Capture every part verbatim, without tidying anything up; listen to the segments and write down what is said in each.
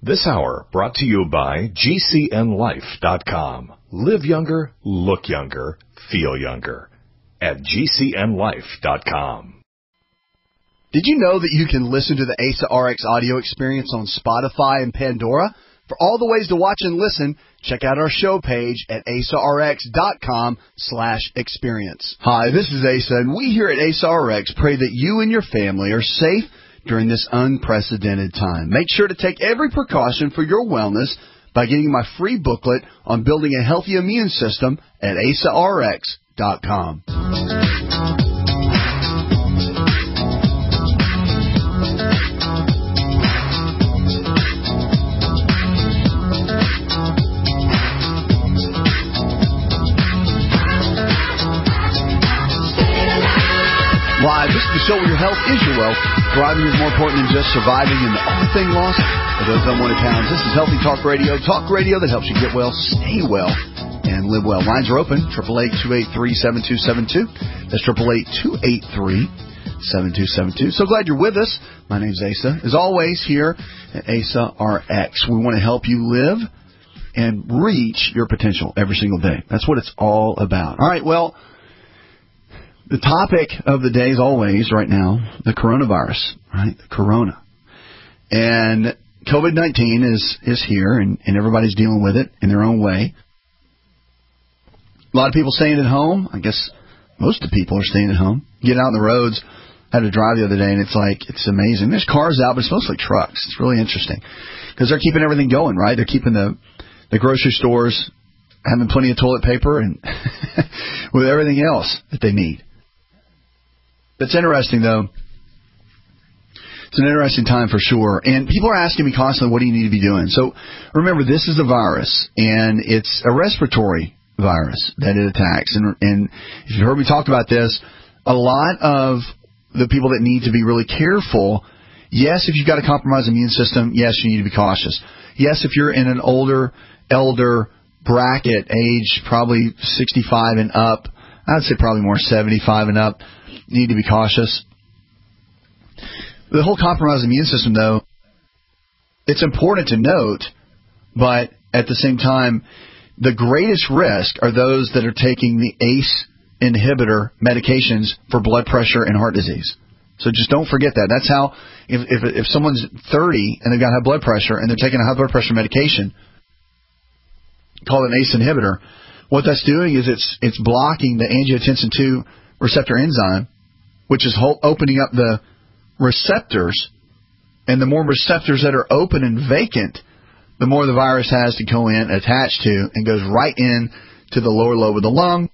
This hour brought to you by G C N life dot com. Live younger, look younger, feel younger at G C N life dot com. Did you know that you can listen to the A S A R X audio experience on Spotify and Pandora? For all the ways to watch and listen, check out our show page at A S A R X dot com slash experience. Hi, this is Asa, and we here at A S A R X pray that you and your family are safe during this unprecedented time. Make sure to take every precaution for your wellness by getting my free booklet on building a healthy immune system at A S A R X dot com. Live, this is the show where your health is your wealth. Thriving is more important than just surviving, and the only thing lost are those unwanted pounds. This is Healthy Talk Radio, talk radio that helps you get well, stay well, and live well. Lines are open, eight eight eight, two eight three, seven two seven two. That's eight eight eight, two eight three, seven two seven two. So glad you're with us. My name's Asa. As always, here at A S A R X, we want to help you live and reach your potential every single day. That's what it's all about. All right, well, the topic of the day is always, right now, the coronavirus, right? The corona. And COVID nineteen is, is here, and, and everybody's dealing with it in their own way. A lot of people staying at home. I guess most of the people are staying at home. Getting out on the roads. I had to drive the other day, and it's like, it's amazing. There's cars out, but it's mostly trucks. It's really interesting. Because they're keeping everything going, right? They're keeping the, the grocery stores having plenty of toilet paper and with everything else that they need. It's interesting, though. It's an interesting time for sure. And people are asking me constantly, what do you need to be doing? So remember, this is a virus, and it's a respiratory virus that it attacks. And, and if you've heard me talk about this, a lot of the people that need to be really careful, yes, if you've got a compromised immune system, yes, you need to be cautious. Yes, if you're in an older, elder bracket, age probably sixty-five and up, I would say probably more seventy-five and up, you need to be cautious. The whole compromised immune system, though, it's important to note, but at the same time, the greatest risk are those that are taking the A C E inhibitor medications for blood pressure and heart disease. So just don't forget that. That's how, if if, if someone's thirty and they've got high blood pressure and they're taking a high blood pressure medication called an A C E inhibitor, what that's doing is it's it's blocking the angiotensin two receptor enzyme, which is whole, opening up the receptors, and the more receptors that are open and vacant, the more the virus has to go in, attach to, and goes right in to the lower lobe of the lung,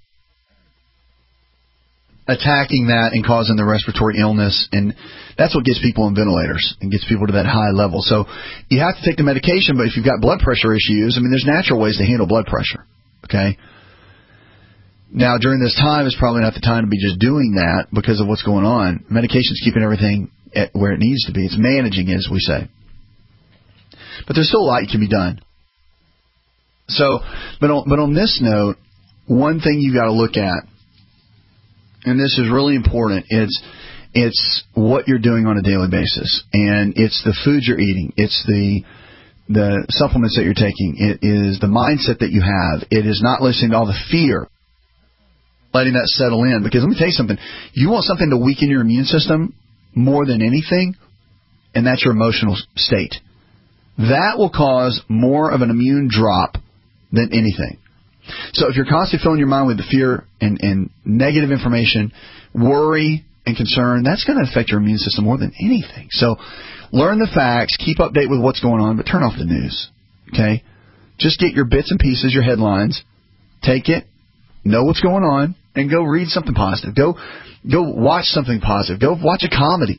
attacking that and causing the respiratory illness, and that's what gets people on ventilators and gets people to that high level. So you have to take the medication, but if you've got blood pressure issues, I mean, there's natural ways to handle blood pressure, okay? Now, during this time, it's probably not the time to be just doing that because of what's going on. Medication's keeping everything at where it needs to be. It's managing it, as we say. But there's still a lot that can be done. So, but on, but on this note, one thing you got to look at, and this is really important, it's it's what you're doing on a daily basis, and it's the food you're eating, it's the the supplements that you're taking, it is the mindset that you have, it is not listening to all the fear, letting that settle in. Because let me tell you something, you want something to weaken your immune system more than anything, and that's your emotional state. That will cause more of an immune drop than anything. So if you're constantly filling your mind with the fear and, and negative information, worry and concern, that's going to affect your immune system more than anything. So learn the facts, keep update with what's going on, but turn off the news. Okay? Just get your bits and pieces, your headlines, take it, know what's going on, and go read something positive. Go go watch something positive. Go watch a comedy.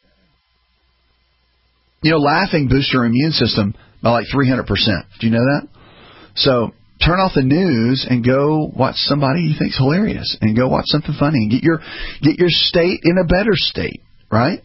You know, laughing boosts your immune system by like three hundred percent. Do you know that? So turn off the news and go watch somebody you think's hilarious, and go watch something funny, and get your get your state in a better state, right?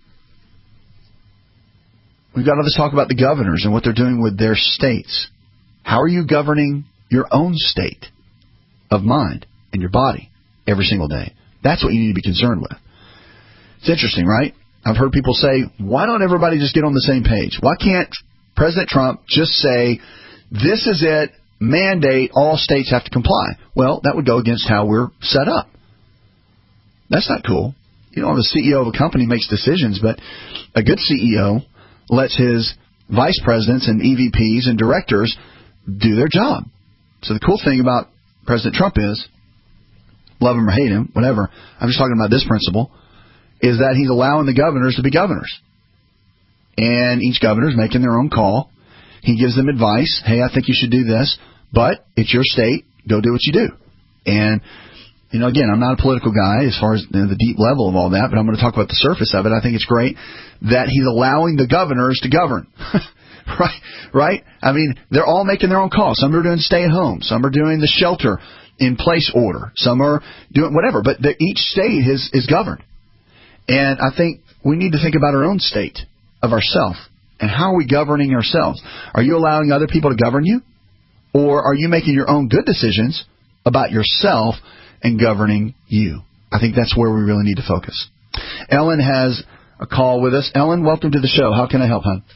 We've got all this talk about the governors and what they're doing with their states. How are you governing your own state of mind and your body every single day? That's what you need to be concerned with. It's interesting, right? I've heard people say, why don't everybody just get on the same page? Why can't President Trump just say, this is it, mandate, all states have to comply. Well, that would go against how we're set up. That's not cool. You know, the C E O of a company makes decisions, but a good C E O lets his vice presidents and E V Ps and directors do their job. So the cool thing about President Trump is, love him or hate him, whatever, I'm just talking about this principle, is that he's allowing the governors to be governors. And each governor is making their own call. He gives them advice. Hey, I think you should do this, but it's your state. Go do what you do. And, you know, again, I'm not a political guy as far as you know, the deep level of all that, but I'm going to talk about the surface of it. I think it's great that he's allowing the governors to govern. Right? Right? I mean, they're all making their own calls. Some are doing stay at home. Some are doing the shelter in place order. Some are doing whatever. But each state is, is governed. And I think we need to think about our own state of ourselves. And how are we governing ourselves? Are you allowing other people to govern you? Or are you making your own good decisions about yourself and governing you? I think that's where we really need to focus. Ellen has a call with us. Ellen, welcome to the show. How can I help, hon?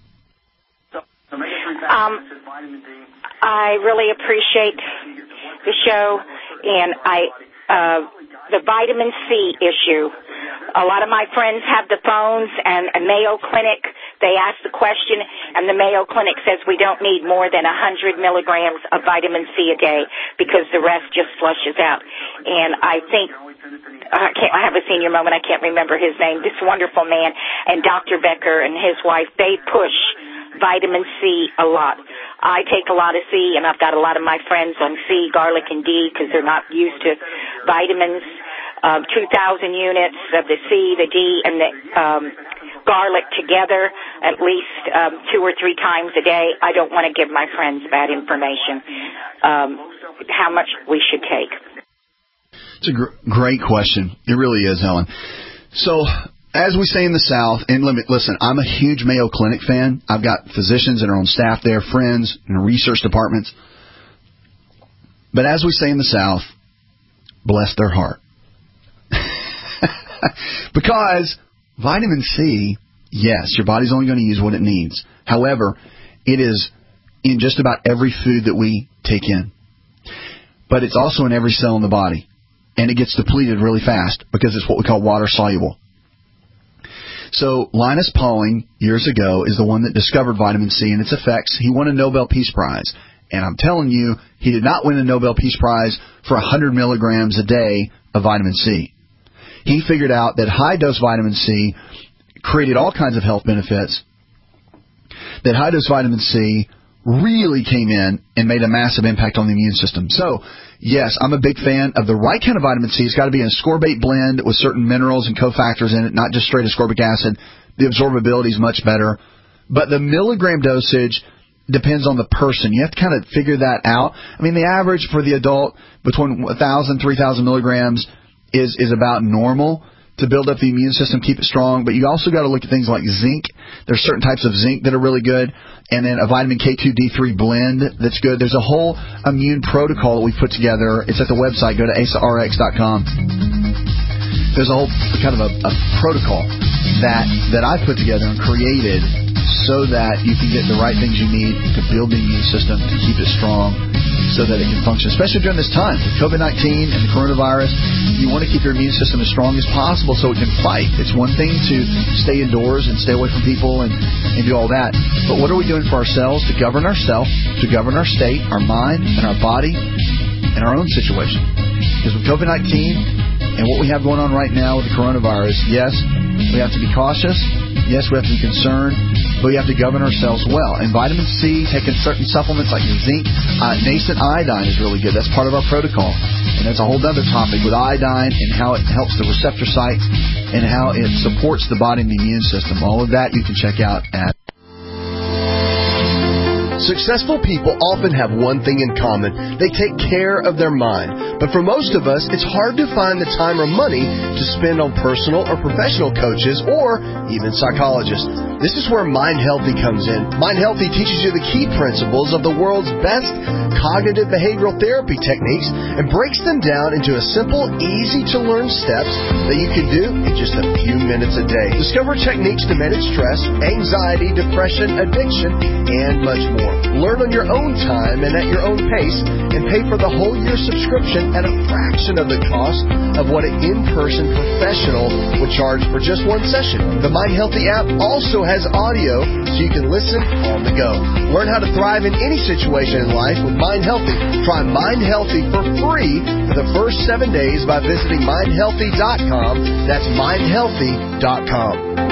Um, I really appreciate the show, and I uh, the vitamin C issue. A lot of my friends have the phones, and a Mayo Clinic, they ask the question, and the Mayo Clinic says we don't need more than one hundred milligrams of vitamin C a day because the rest just flushes out. And I think, I, can't, I have a senior moment, I can't remember his name, this wonderful man, and Doctor Becker and his wife, they push vitamin C a lot. I take a lot of C, and I've got a lot of my friends on C, garlic, and D because they're not used to vitamins. Um, two thousand units of the C, the D, and the um, garlic together at least um, two or three times a day. I don't want to give my friends bad information, um, how much we should take. It's a gr- great question. It really is, Helen. So, as we say in the South, and let me, listen, I'm a huge Mayo Clinic fan. I've got physicians and our own staff there, friends, and research departments. But as we say in the South, bless their heart. Because vitamin C, yes, your body's only going to use what it needs. However, it is in just about every food that we take in. But it's also in every cell in the body. And it gets depleted really fast because it's what we call water soluble. So Linus Pauling, years ago, is the one that discovered vitamin C and its effects. He won a Nobel Peace Prize. And I'm telling you, he did not win a Nobel Peace Prize for one hundred milligrams a day of vitamin C. He figured out that high-dose vitamin C created all kinds of health benefits, that high-dose vitamin C really came in and made a massive impact on the immune system. So, yes, I'm a big fan of the right kind of vitamin C. It's got to be in a ascorbate blend with certain minerals and cofactors in it, not just straight ascorbic acid. The absorbability is much better. But the milligram dosage depends on the person. You have to kind of figure that out. I mean, the average for the adult between one thousand, three thousand milligrams is is about normal to build up the immune system, keep it strong. But you also got to look at things like zinc. There's certain types of zinc that are really good. And then a vitamin K two D three blend that's good. There's a whole immune protocol that we put together. It's at the website. Go to A S A R X dot com. There's a whole kind of a, a protocol that, that I put together and created so that you can get the right things you need to build the immune system, to keep it strong, so that it can function, especially during this time with COVID nineteen and the coronavirus. You want to keep your immune system as strong as possible so it can fight. It's one thing to stay indoors and stay away from people and, and do all that, but what are we doing for ourselves to govern ourselves, to govern our state, our mind, and our body, and our own situation? Because with COVID nineteen and what we have going on right now with the coronavirus, yes, we have to be cautious. Yes, we have to be concerned, but we have to govern ourselves well. And vitamin C, taking certain supplements like zinc, uh, nascent iodine is really good. That's part of our protocol. And that's a whole other topic with iodine and how it helps the receptor site and how it supports the body and the immune system. All of that you can check out at Successful people often have one thing in common. They take care of their mind. But for most of us, it's hard to find the time or money to spend on personal or professional coaches or even psychologists. This is where Mind Healthy comes in. Mind Healthy teaches you the key principles of the world's best cognitive behavioral therapy techniques and breaks them down into a simple, easy-to-learn steps that you can do in just a few minutes a day. Discover techniques to manage stress, anxiety, depression, addiction, and much more. Learn on your own time and at your own pace, and pay for the whole year subscription at a fraction of the cost of what an in-person professional would charge for just one session. The Mind Healthy app also has audio, so you can listen on the go. Learn how to thrive in any situation in life with Mind Healthy. Try Mind Healthy for free for the first seven days by visiting mind healthy dot com. That's mind healthy dot com.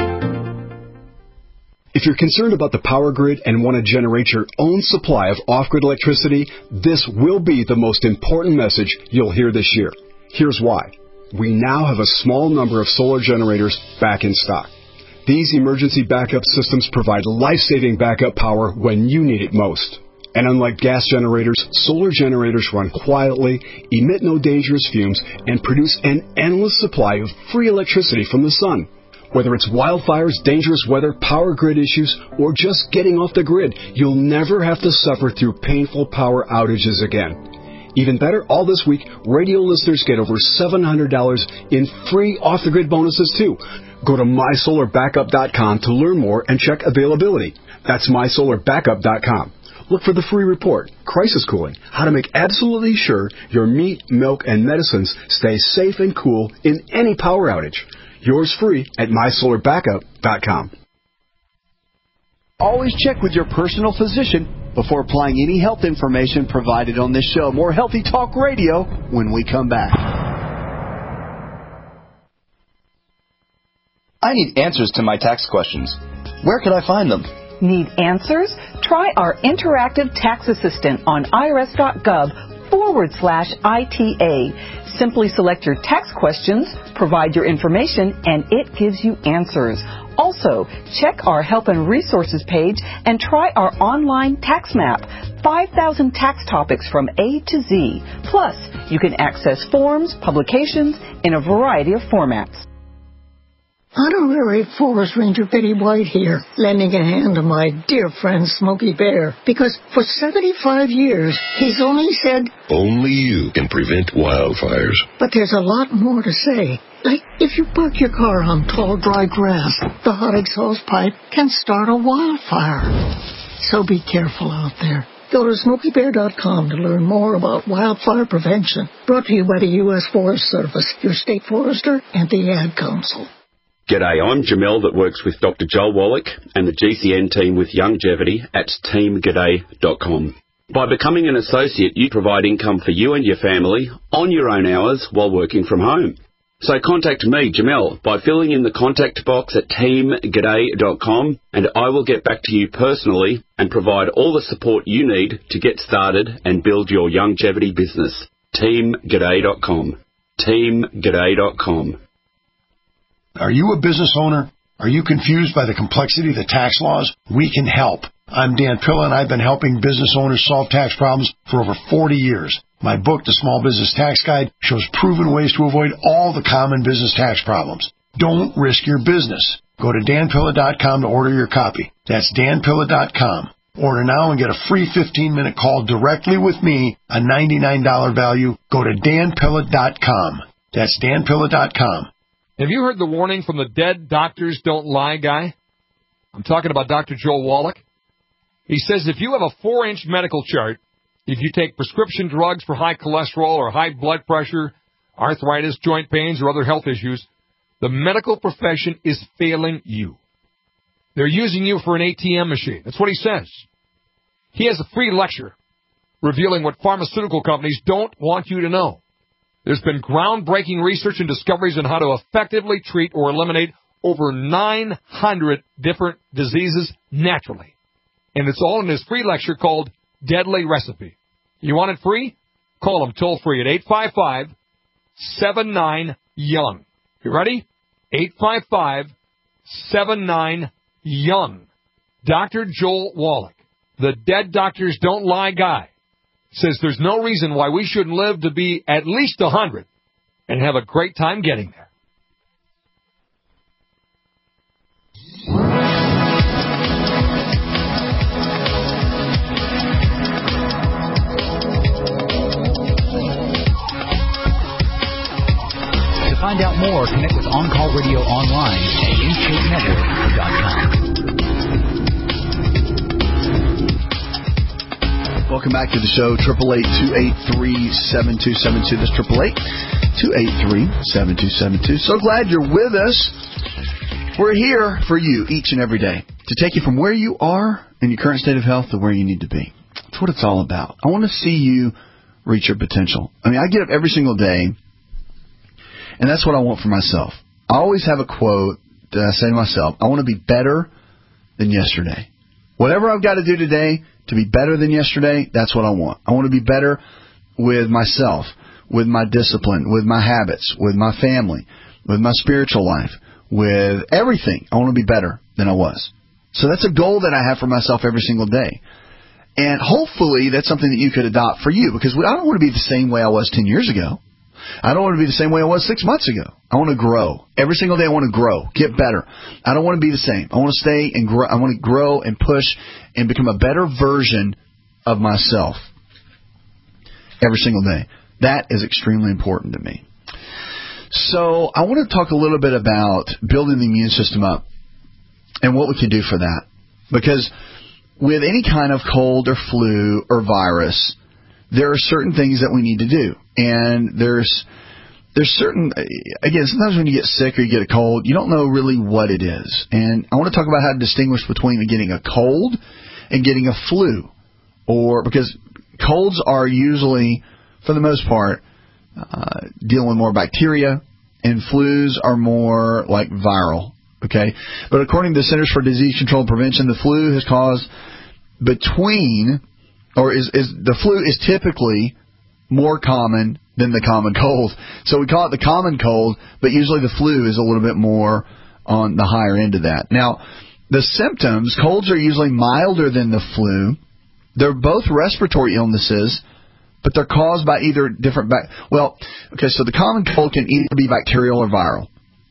If you're concerned about the power grid and want to generate your own supply of off-grid electricity, this will be the most important message you'll hear this year. Here's why. We now have a small number of solar generators back in stock. These emergency backup systems provide life-saving backup power when you need it most. And unlike gas generators, solar generators run quietly, emit no dangerous fumes, and produce an endless supply of free electricity from the sun. Whether it's wildfires, dangerous weather, power grid issues, or just getting off the grid, you'll never have to suffer through painful power outages again. Even better, all this week, radio listeners get over seven hundred dollars in free off-the-grid bonuses, too. Go to my solar backup dot com to learn more and check availability. That's my solar backup dot com. Look for the free report, Crisis Cooling, how to make absolutely sure your meat, milk, and medicines stay safe and cool in any power outage. Yours free at my solar backup dot com. Always check with your personal physician before applying any health information provided on this show. More Healthy Talk Radio when we come back. I need answers to my tax questions. Where could I find them? Need answers? Try our interactive tax assistant on irs.gov forward slash ITA. Simply select your tax questions, provide your information, and it gives you answers. Also, check our Help and Resources page and try our online tax map. five thousand tax topics from A to Z. Plus, you can access forms, publications in a variety of formats. Honorary Forest Ranger Betty White here, lending a hand to my dear friend Smokey Bear, because for seventy-five years, he's only said, only you can prevent wildfires. But there's a lot more to say. Like, if you park your car on tall, dry grass, the hot exhaust pipe can start a wildfire. So be careful out there. Go to smokey bear dot com to learn more about wildfire prevention. Brought to you by the U S Forest Service, your state forester, and the Ad Council. G'day, I'm Jamel that works with Doctor Joel Wallach and the G C N team with Youngevity at team g'day dot com. By becoming an associate, you provide income for you and your family on your own hours while working from home. So contact me, Jamel, by filling in the contact box at team g'day dot com, and I will get back to you personally and provide all the support you need to get started and build your Youngevity business. team g'day dot com. team g'day dot com. Are you a business owner? Are you confused by the complexity of the tax laws? We can help. I'm Dan Pilla, and I've been helping business owners solve tax problems for over forty years. My book, The Small Business Tax Guide, shows proven ways to avoid all the common business tax problems. Don't risk your business. Go to dan pilla dot com to order your copy. That's dan pilla dot com. Order now and get a free fifteen-minute call directly with me, a ninety-nine dollars value. Go to dan pilla dot com. That's dan pilla dot com. Have you heard the warning from the Dead Doctors Don't Lie guy? I'm talking about Doctor Joel Wallach. He says if you have a four-inch medical chart, if you take prescription drugs for high cholesterol or high blood pressure, arthritis, joint pains, or other health issues, the medical profession is failing you. They're using you for an A T M machine. That's what he says. He has a free lecture revealing what pharmaceutical companies don't want you to know. There's been groundbreaking research and discoveries on how to effectively treat or eliminate over nine hundred different diseases naturally. And it's all in his free lecture called Deadly Recipe. You want it free? Call him toll free at eight five five, seven nine, young. You ready? eight five five, seven nine, young. Doctor Joel Wallach. the Dead Doctors Don't Lie guy, says there's no reason why we shouldn't live to be at least one hundred and have a great time getting there. To find out more, connect with On Call Radio online at intake network dot com. Welcome back to the show, eight eight eight, two eight three, seven two seven two. That's eight eight eight, two eight three, seven two seven two. So glad you're with us. We're here for you each and every day to take you from where you are in your current state of health to where you need to be. That's what it's all about. I want to see you reach your potential. I mean, I get up every single day, and that's what I want for myself. I always have a quote that I say to myself, I want to be better than yesterday. Whatever I've got to do today to be better than yesterday, that's what I want. I want to be better with myself, with my discipline, with my habits, with my family, with my spiritual life, with everything. I want to be better than I was. So that's a goal that I have for myself every single day. And hopefully that's something that you could adopt for you, because I don't want to be the same way I was ten years ago. I don't want to be the same way I was six months ago. I want to grow. Every single day I want to grow, get better. I don't want to be the same. I want to stay and grow. I want to grow and push and become a better version of myself every single day. That is extremely important to me. So I want to talk a little bit about building the immune system up and what we can do for that. Because with any kind of cold or flu or virus, there are certain things that we need to do. And there's there's certain, again, sometimes when you get sick or you get a cold, you don't know really what it is. And I want to talk about how to distinguish between getting a cold and getting a flu. Or because colds are usually, for the most part, uh, dealing with more bacteria, and flus are more like viral. Okay? But according to the Centers for Disease Control and Prevention, the flu has caused between, or is, is the flu is typically more common than the common cold. So we call it the common cold, but usually the flu is a little bit more on the higher end of that. Now, the symptoms, colds are usually milder than the flu. They're both respiratory illnesses, but they're caused by either different, bac- well, okay, so the common cold can either be bacterial or viral.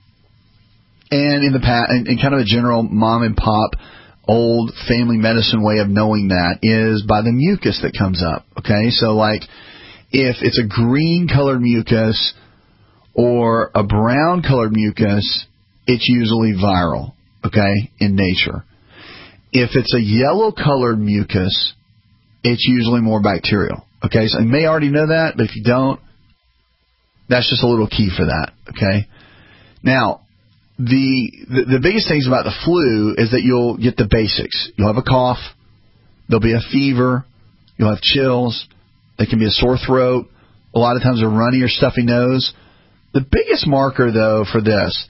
And in the past, in, in kind of a general mom and pop old family medicine way of knowing that is by the mucus that comes up. Okay, so like if it's a green colored mucus or a brown colored mucus, it's usually viral, okay, in nature. If it's a yellow colored mucus, it's usually more bacterial. Okay, so you may already know that, but if you don't, that's just a little key for that. Okay, now the, the the biggest things about the flu is that you'll get the basics. You'll have a cough, there'll be a fever, you'll have chills, there can be a sore throat, a lot of times a runny or stuffy nose. The biggest marker, though, for this,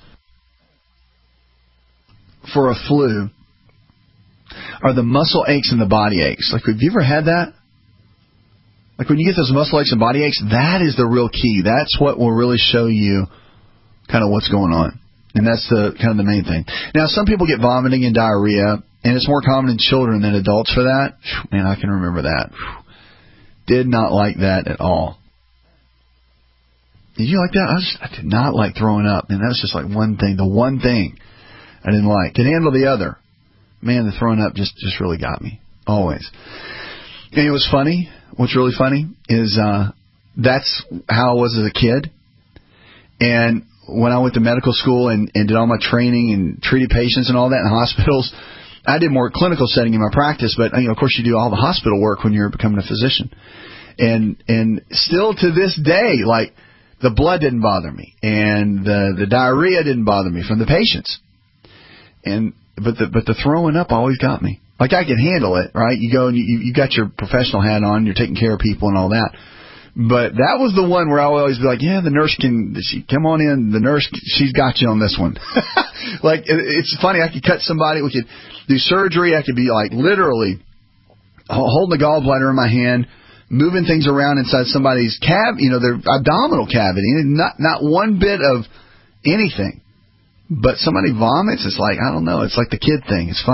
for a flu, are the muscle aches and the body aches. Like, have you ever had that? Like, when you get those muscle aches and body aches, that is the real key. That's what will really show you kind of what's going on. And that's the kind of the main thing. Now, some people get vomiting and diarrhea, and it's more common in children than adults for that. Man, I can remember that. Did not like that at all. Did you like that? I, just, I did not like throwing up. And that was just like one thing, the one thing I didn't like. Could handle the other. Man, the throwing up just, just really got me. Always. And it was funny. What's really funny is uh, that's how I was as a kid. And when I went to medical school and, and did all my training and treated patients and all that in hospitals, I did more clinical setting in my practice, but you know, of course you do all the hospital work when you're becoming a physician. And and still to this day, like, the blood didn't bother me, and the the diarrhea didn't bother me from the patients. And but the but the throwing up always got me. Like, I can handle it, right? You go and you you got your professional hat on, you're taking care of people and all that. But that was the one where I would always be like, yeah, the nurse can, she, come on in, the nurse, she's got you on this one. Like, it, it's funny, I could cut somebody, we could do surgery, I could be like literally holding the gallbladder in my hand, moving things around inside somebody's cab, you know, their abdominal cavity, not not one bit of anything. But somebody vomits, it's like, I don't know, it's like the kid thing, it's funny.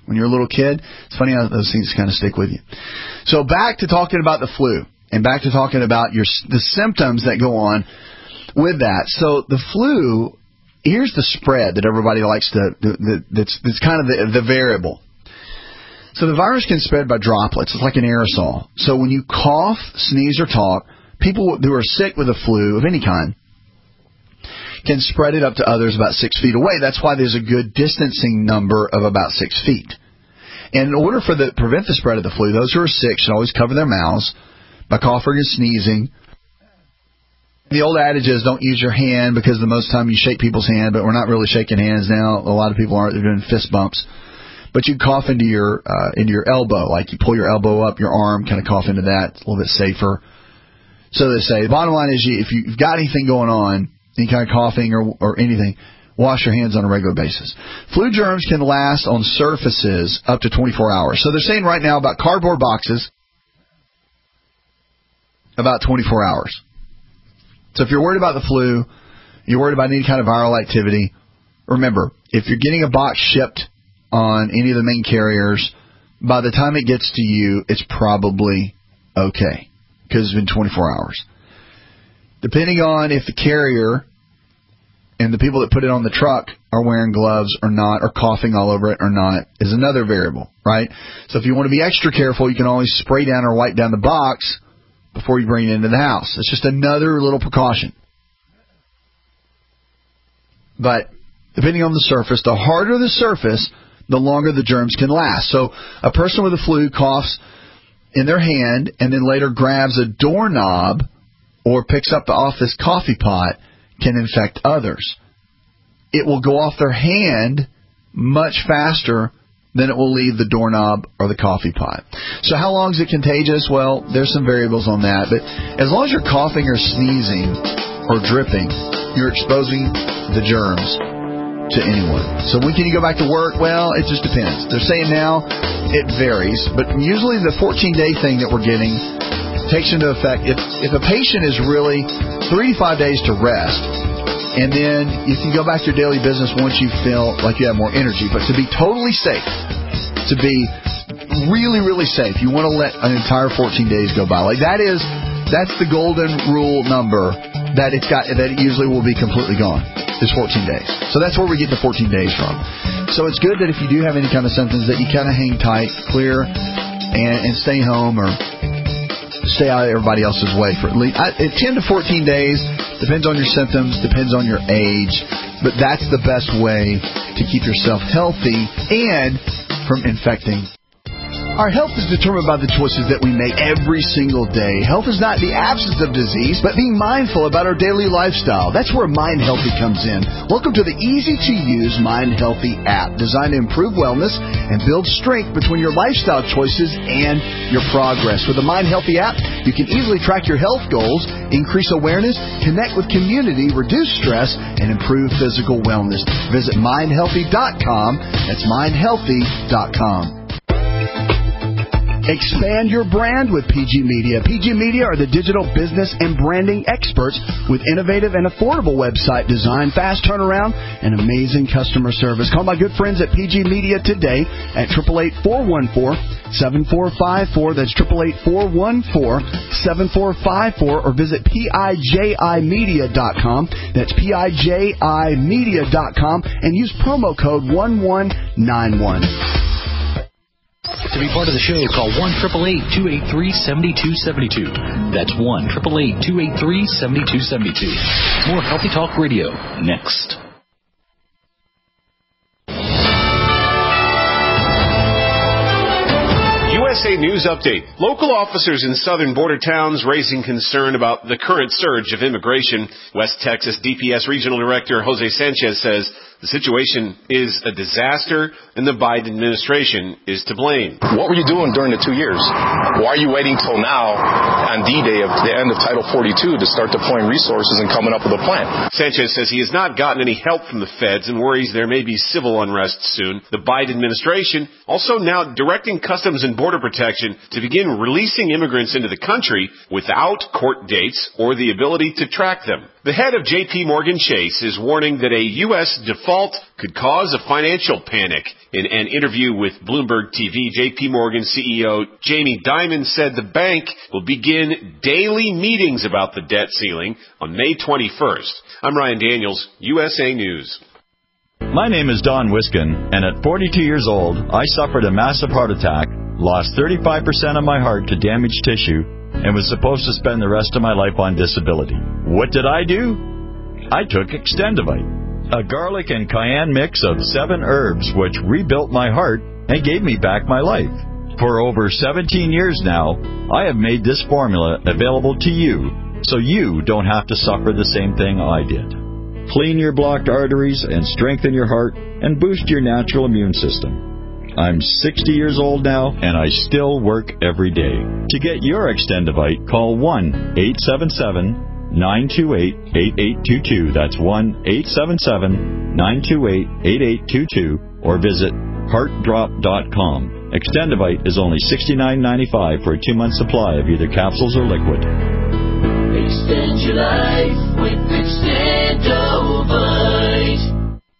when you're a little kid. It's funny how those things kind of stick with you. So back to talking about the flu, and back to talking about your the symptoms that go on with that. So the flu, here's the spread that everybody likes to, that, that's, that's kind of the, the variable. So the virus can spread by droplets. It's like an aerosol. So when you cough, sneeze, or talk, people who are sick with a flu of any kind can spread it up to others about six feet away. That's why there's a good distancing number of about six feet. And in order for the prevent the spread of the flu, those who are sick should always cover their mouths by coughing and sneezing. The old adage is don't use your hand, because the most time you shake people's hand, but we're not really shaking hands now. A lot of people aren't. They're doing fist bumps. But you cough into your uh, into your elbow, like you pull your elbow up, your arm, kind of cough into that. It's a little bit safer. So they say, the bottom line is, you, if you've got anything going on, any kind of coughing or, or anything, wash your hands on a regular basis. Flu germs can last on surfaces up to twenty-four hours. So they're saying right now about cardboard boxes, about twenty-four hours. So if you're worried about the flu, you're worried about any kind of viral activity, remember, if you're getting a box shipped on any of the main carriers, by the time it gets to you, it's probably okay, because it's been twenty-four hours. Depending on if the carrier and the people that put it on the truck are wearing gloves or not, or coughing all over it or not, is another variable, right? So if you want to be extra careful, you can always spray down or wipe down the box before you bring it into the house. It's just another little precaution. But depending on the surface, the harder the surface, the longer the germs can last. So a person with a flu coughs in their hand and then later grabs a doorknob or picks up the office coffee pot can infect others. It will go off their hand much faster than it will leave the doorknob or the coffee pot. So how long is it contagious? Well, there's some variables on that. But as long as you're coughing or sneezing or dripping, you're exposing the germs to anyone. So when can you go back to work? Well, it just depends. They're saying now it varies, but usually the fourteen-day thing that we're getting takes into effect if, if a patient is really three to five days to rest, and then you can go back to your daily business once you feel like you have more energy. But to be totally safe, to be really, really safe, you want to let an entire fourteen days go by. Like that is, that's the golden rule number that it's got, that it usually will be completely gone. Is fourteen days. So that's where we get the fourteen days from. So it's good that if you do have any kind of symptoms that you kind of hang tight, clear, and, and stay home or stay out of everybody else's way for at least I, ten to fourteen days. Depends on your symptoms, depends on your age, but that's the best way to keep yourself healthy and from infecting. Our health is determined by the choices that we make every single day. Health is not the absence of disease, but being mindful about our daily lifestyle. That's where Mind Healthy comes in. Welcome to the easy-to-use Mind Healthy app, designed to improve wellness and build strength between your lifestyle choices and your progress. With the Mind Healthy app, you can easily track your health goals, increase awareness, connect with community, reduce stress, and improve physical wellness. Visit mind healthy dot com. That's mind healthy dot com. Expand your brand with P G Media. P G Media are the digital business and branding experts with innovative and affordable website design, fast turnaround, and amazing customer service. Call my good friends at P G Media today at eight eight eight, four one four, seven four five four. That's eight eight eight, four one four, seven four five four. Or visit P I J I media dot com. That's P I J I media dot com. And use promo code one one nine one. To be part of the show, call one eight eight eight, two eight three, seven two seven two. That's one eight eight eight, two eight three, seven two seven two. More Healthy Talk Radio next. U S A News Update. Local officers in southern border towns raising concern about the current surge of immigration. West Texas D P S Regional Director Jose Sanchez says the situation is a disaster and the Biden administration is to blame. What were you doing during the two years? Why are you waiting till now on D-Day of the end of Title forty-two to start deploying resources and coming up with a plan? Sanchez says he has not gotten any help from the feds and worries there may be civil unrest soon. The Biden administration also now directing Customs and Border Protection to begin releasing immigrants into the country without court dates or the ability to track them. The head of J P Morgan Chase is warning that a U S default could cause a financial panic. In an interview with Bloomberg T V, J P Morgan C E O Jamie Dimon said the bank will begin daily meetings about the debt ceiling on May twenty-first. I'm Ryan Daniels, U S A News. My name is Don Wiskin, and at forty-two years old, I suffered a massive heart attack, lost thirty-five percent of my heart to damaged tissue, and was supposed to spend the rest of my life on disability. What did I do? I took Extendivite, a garlic and cayenne mix of seven herbs which rebuilt my heart and gave me back my life. For over seventeen years now, I have made this formula available to you so you don't have to suffer the same thing I did. Clean your blocked arteries and strengthen your heart and boost your natural immune system. I'm sixty years old now, and I still work every day. To get your Extendivite, call one eight seven seven, nine two eight, eight eight two two. That's one eight seven seven, nine two eight, eight eight two two, or visit heart drop dot com. Extendivite is only sixty-nine ninety-five for a two-month supply of either capsules or liquid. Extend your life with Extendivite.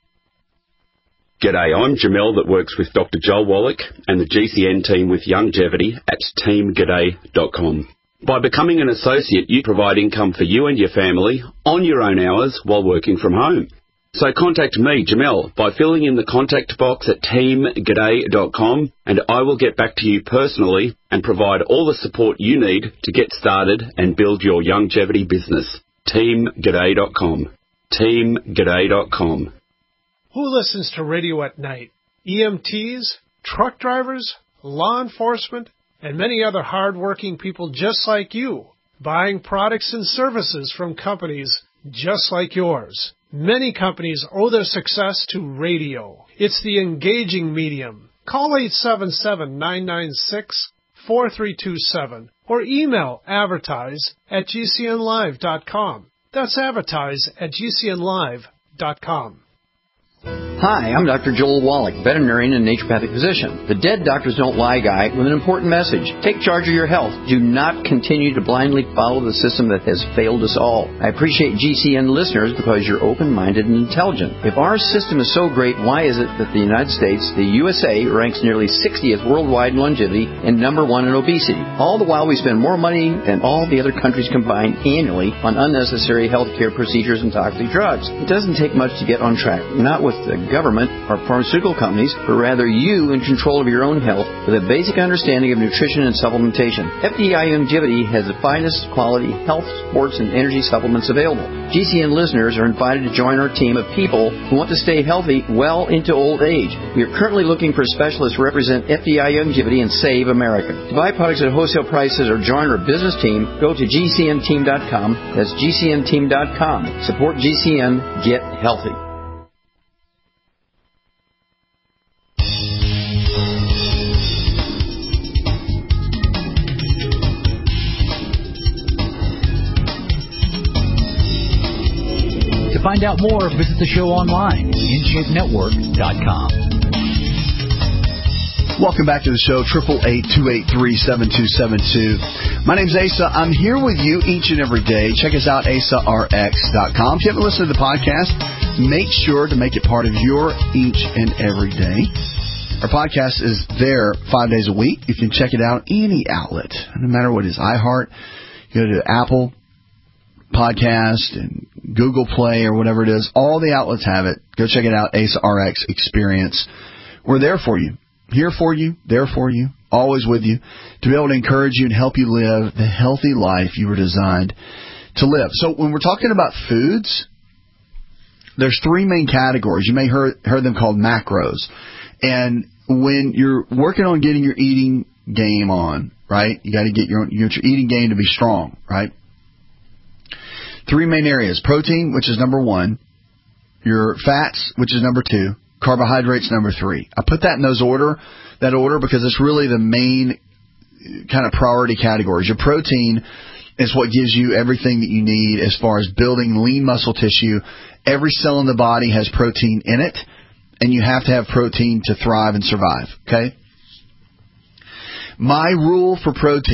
G'day, I'm Jamel that works with Doctor Joel Wallach and the G C N team with Longevity at team g'day dot com. By becoming an associate, you provide income for you and your family on your own hours while working from home. So contact me, Jamel, by filling in the contact box at team g'day dot com, and I will get back to you personally and provide all the support you need to get started and build your longevity business. team g'day dot com. team g'day dot com. Who listens to radio at night? E M Ts, truck drivers, law enforcement, and many other hard-working people just like you, buying products and services from companies just like yours. Many companies owe their success to radio. It's the engaging medium. Call eight seven seven, nine nine six, four three two seven or email advertise at g c n live dot com. That's advertise at g c n live dot com. Hi, I'm Doctor Joel Wallach, veterinarian and naturopathic physician, the Dead Doctors Don't Lie guy with an important message. Take charge of your health. Do not continue to blindly follow the system that has failed us all. I appreciate G C N listeners because you're open-minded and intelligent. If our system is so great, why is it that the United States, the U S A, ranks nearly sixtieth worldwide in longevity and number one in obesity? All the while we spend more money than all the other countries combined annually on unnecessary health care procedures and toxic drugs. It doesn't take much to get on track, not with the government or pharmaceutical companies, but rather you in control of your own health with a basic understanding of nutrition and supplementation. F D I Longevity has the finest quality health, sports, and energy supplements available. G C N listeners are invited to join our team of people who want to stay healthy well into old age. We are currently looking for specialists to represent F D I Longevity and Save America. To buy products at wholesale prices or join our business team, go to g c n team dot com. That's g c n team dot com. Support G C N. Get healthy. To find out more, visit the show online, in shape network dot com. Welcome back to the show, eight eight eight, two eight three, seven two seven two. My name's Asa. I'm here with you each and every day. Check us out, asa r x dot com. If you haven't listened to the podcast, make sure to make it part of your each and every day. Our podcast is there five days a week. You can check it out any outlet, no matter what it is. iHeart, you go to Apple Podcast and Google Play or whatever it is. All the outlets have it. Go check it out, Asa R X Experience. We're there for you. Here for you, there for you, always with you, to be able to encourage you and help you live the healthy life you were designed to live. So when we're talking about foods, there's three main categories. You may have heard, heard them called macros. And when you're working on getting your eating game on, right, you got to get your, your eating game to be strong, right? Three main areas: protein, which is number one, your fats, which is number two, carbohydrates, number three. I put that in those order, that order, because it's really the main kind of priority categories. Your protein is what gives you everything that you need as far as building lean muscle tissue. Every cell in the body has protein in it, and you have to have protein to thrive and survive, okay? My rule for protein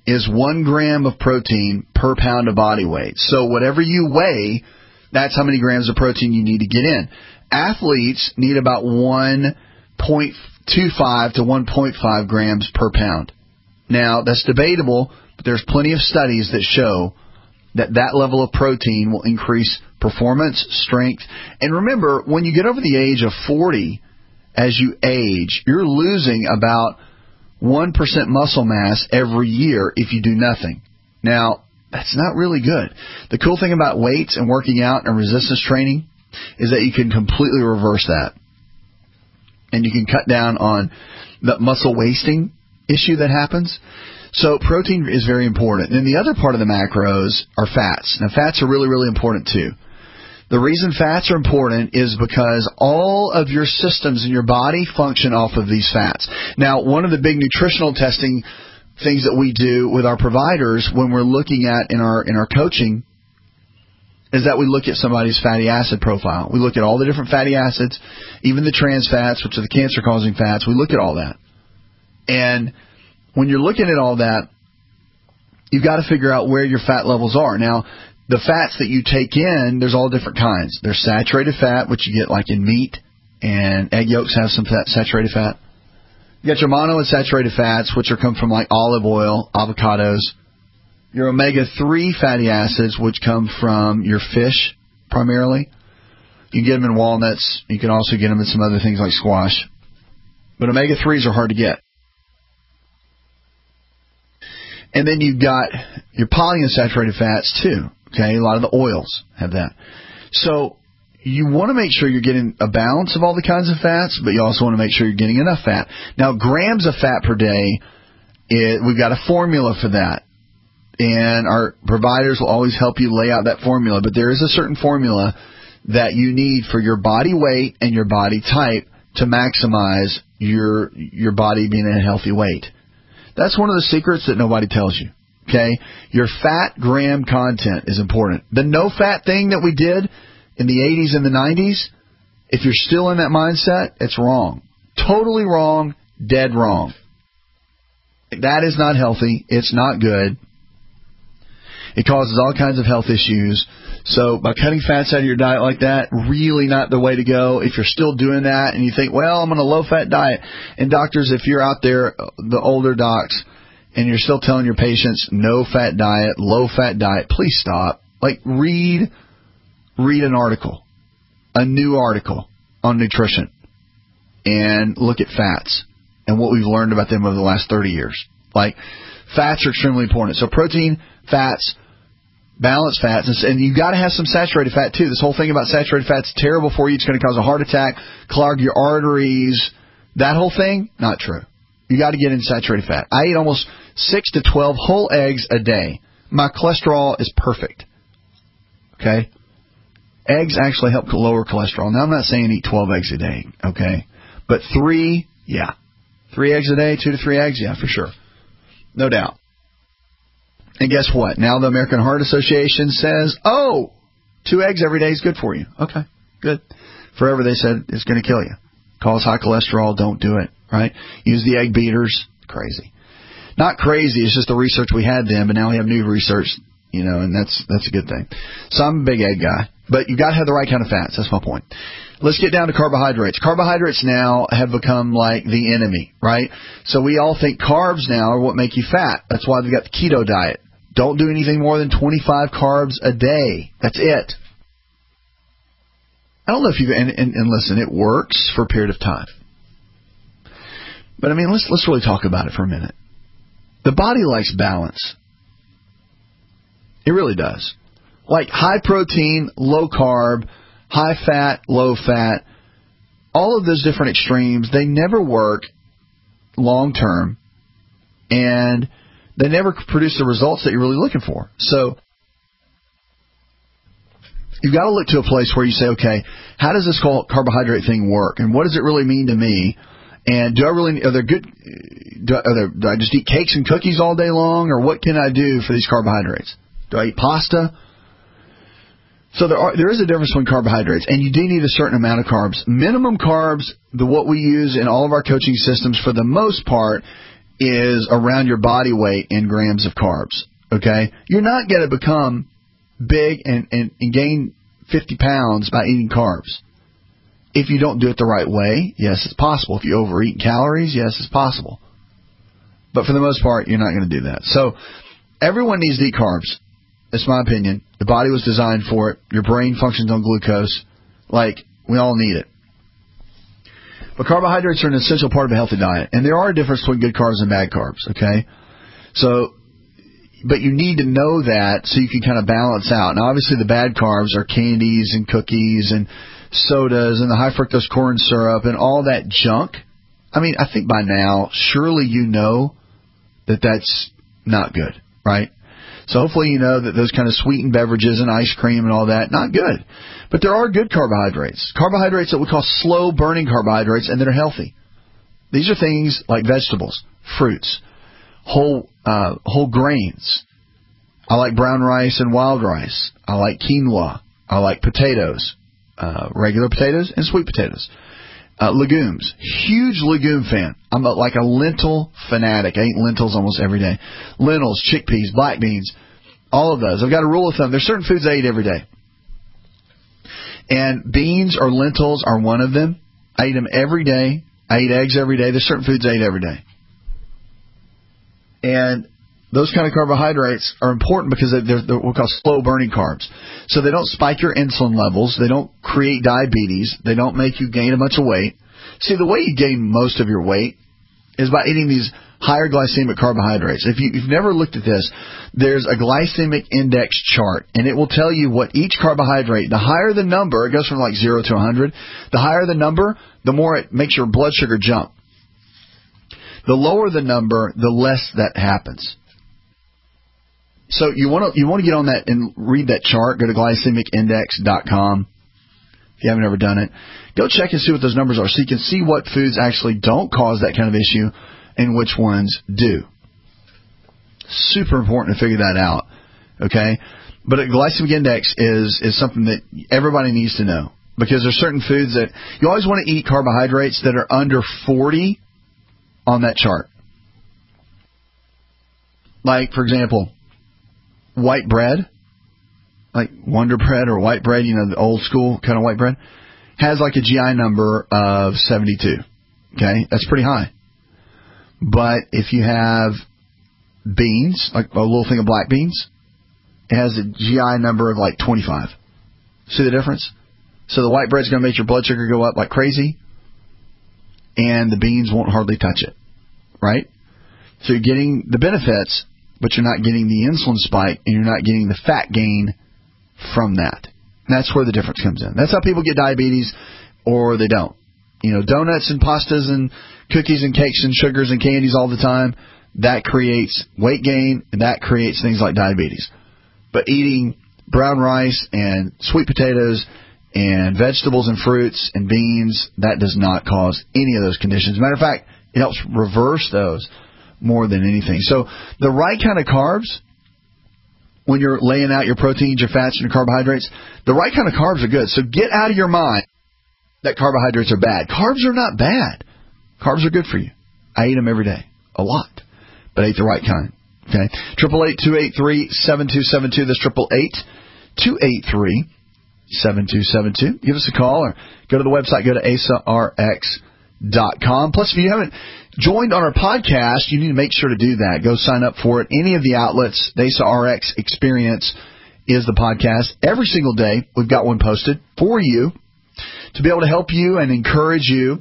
is one gram of protein per pound of body weight. So whatever you weigh, that's how many grams of protein you need to get in. Athletes need about one point two five to one point five grams per pound. Now, that's debatable, but there's plenty of studies that show that that level of protein will increase performance, strength. And remember, when you get over the age of forty, as you age, you're losing about one percent muscle mass every year if you do nothing. Now, that's not really good. The cool thing about weights and working out and resistance training is that you can completely reverse that. And you can cut down on the muscle wasting issue that happens. So protein is very important. And the other part of the macros are fats. Now, fats are really, really important too. The reason fats are important is because all of your systems in your body function off of these fats. Now, one of the big nutritional testing things that we do with our providers when we're looking at in our in our coaching is that we look at somebody's fatty acid profile. We look at all the different fatty acids, even the trans fats, which are the cancer-causing fats. We look at all that. And when you're looking at all that, you've got to figure out where your fat levels are. Now, the fats that you take in, there's all different kinds. There's saturated fat, which you get like in meat, and egg yolks have some fat, saturated fat. You got your monounsaturated fats, which are come from like olive oil, avocados. Your omega three fatty acids, which come from your fish primarily. You can get them in walnuts. You can also get them in some other things like squash. But omega threes are hard to get. And then you've got your polyunsaturated fats too. Okay, a lot of the oils have that. So you want to make sure you're getting a balance of all the kinds of fats, but you also want to make sure you're getting enough fat. Now, grams of fat per day, it, we've got a formula for that. And our providers will always help you lay out that formula. But there is a certain formula that you need for your body weight and your body type to maximize your your body being in a healthy weight. That's one of the secrets that nobody tells you. Okay? Your fat gram content is important. The no-fat thing that we did in the eighties and the nineties, if you're still in that mindset, it's wrong. Totally wrong, dead wrong. That is not healthy. It's not good. It causes all kinds of health issues. So by cutting fats out of your diet like that, really not the way to go. If you're still doing that and you think, well, I'm on a low-fat diet. And doctors, if you're out there, the older docs, and you're still telling your patients no-fat diet, low-fat diet, please stop. Like, read, read an article, a new article on nutrition, and look at fats and what we've learned about them over the last thirty years. Like, fats are extremely important. So protein, fats, balanced fats, and you've got to have some saturated fat too. This whole thing about saturated fat is terrible for you. It's going to cause a heart attack, clog your arteries. That whole thing, not true. You got to get in saturated fat. I eat almost six to twelve whole eggs a day. My cholesterol is perfect. Okay? Eggs actually help lower cholesterol. Now, I'm not saying eat twelve eggs a day, okay? But three, yeah. Three eggs a day, two to three eggs, yeah, for sure. No doubt. And guess what? Now the American Heart Association says, oh, two eggs every day is good for you. Okay, good. Forever they said it's going to kill you. Cause high cholesterol, don't do it, right? Use the egg beaters. Crazy. Not crazy, it's just the research we had then, but now we have new research, you know, and that's that's a good thing. So I'm a big egg guy. But you've got to have the right kind of fats. That's my point. Let's get down to carbohydrates. Carbohydrates now have become like the enemy, right? So we all think carbs now are what make you fat. That's why they've got the keto diet. Don't do anything more than twenty-five carbs a day. That's it. I don't know if you've, and, and, and listen, it works for a period of time. But I mean, let's let's really talk about it for a minute. The body likes balance. It really does. Like high protein, low carb, high fat, low fat, all of those different extremes, they never work long term, and they never produce the results that you're really looking for. So you've got to look to a place where you say, okay, how does this whole carbohydrate thing work, and what does it really mean to me? And do I really, are there good, do I, are there, do I just eat cakes and cookies all day long, or what can I do for these carbohydrates? Do I eat pasta? So there are, there is a difference between carbohydrates, and you do need a certain amount of carbs. Minimum carbs, the what we use in all of our coaching systems for the most part, is around your body weight in grams of carbs. Okay? You're not going to become big and, and, and gain fifty pounds by eating carbs. If you don't do it the right way, yes, it's possible. If you overeat calories, yes, it's possible. But for the most part, you're not going to do that. So everyone needs to eat carbs. That's my opinion. The body was designed for it. Your brain functions on glucose. Like, we all need it. But carbohydrates are an essential part of a healthy diet. And there are a difference between good carbs and bad carbs, okay? So, but you need to know that so you can kind of balance out. Now, obviously, the bad carbs are candies and cookies and sodas and the high fructose corn syrup and all that junk. I mean, I think by now, surely you know that that's not good, right? So hopefully you know that those kind of sweetened beverages and ice cream and all that, not good. But there are good carbohydrates. Carbohydrates that we call slow-burning carbohydrates and that are healthy. These are things like vegetables, fruits, whole uh, whole grains. I like brown rice and wild rice. I like quinoa. I like potatoes, uh, regular potatoes and sweet potatoes. Uh, legumes, huge legume fan. I'm a, like a lentil fanatic. I eat lentils almost every day. Lentils, chickpeas, black beans, all of those. I've got a rule of thumb. There's certain foods I eat every day. And beans or lentils are one of them. I eat them every day. I eat eggs every day. There's certain foods I eat every day. And those kind of carbohydrates are important because they're, they're what we call slow-burning carbs. So they don't spike your insulin levels. They don't create diabetes. They don't make you gain a bunch of weight. See, the way you gain most of your weight is by eating these higher glycemic carbohydrates. If you, you've never looked at this, there's a glycemic index chart, and it will tell you what each carbohydrate, the higher the number, it goes from like zero to one hundred, the higher the number, the more it makes your blood sugar jump. The lower the number, the less that happens. So you want to you want to get on that and read that chart. Go to glycemic index dot com if you haven't ever done it. Go check and see what those numbers are so you can see what foods actually don't cause that kind of issue and which ones do. Super important to figure that out, okay? But a glycemic index is, is something that everybody needs to know because there's certain foods that you always want to eat carbohydrates that are under forty on that chart. Like, for example, white bread, like Wonder Bread or white bread, you know, the old school kind of white bread, has like a G I number of seventy-two. Okay? That's pretty high. But if you have beans, like a little thing of black beans, it has a G I number of like twenty-five. See the difference? So the white bread's going to make your blood sugar go up like crazy, and the beans won't hardly touch it. Right? So you're getting the benefits, but you're not getting the insulin spike, and you're not getting the fat gain from that. And that's where the difference comes in. That's how people get diabetes, or they don't. You know, donuts and pastas and cookies and cakes and sugars and candies all the time, that creates weight gain, and that creates things like diabetes. But eating brown rice and sweet potatoes and vegetables and fruits and beans, that does not cause any of those conditions. As a matter of fact, it helps reverse those more than anything. So the right kind of carbs, when you're laying out your proteins, your fats, and your carbohydrates, the right kind of carbs are good. So get out of your mind that carbohydrates are bad. Carbs are not bad. Carbs are good for you. I eat them every day, a lot, but I eat the right kind. Okay, triple eight two eight three seven two seven two. That's triple eight two eight three seven two seven two. Give us a call or go to the website. Go to A S A R X dot com. Plus, if you haven't joined on our podcast, you need to make sure to do that. Go sign up for it. Any of the outlets, the A S A R X Experience is the podcast. Every single day, we've got one posted for you to be able to help you and encourage you